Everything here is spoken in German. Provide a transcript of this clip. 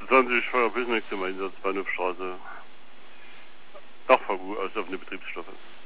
28 Feuerpilsneck zum Einsatz, Bahnhofstraße. Dachverbot aus offene Betriebsstoffe.